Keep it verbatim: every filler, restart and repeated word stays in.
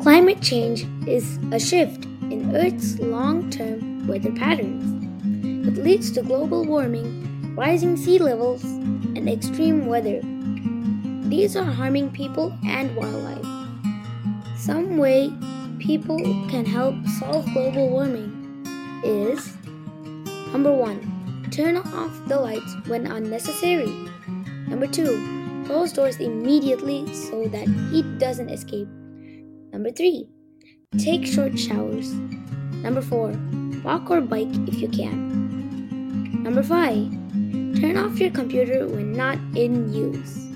Climate change is a shift in Earth's long-term weather patterns. It leads to global warming, rising sea levels, and extreme weather. These are harming people and wildlife. Some way people can help solve global warming is: number one, turn off the lights when unnecessary. Number two, close doors immediately so that heat doesn't escape. Number three, take short showers. Number four, walk or bike if you can. Number five, turn off your computer when not in use.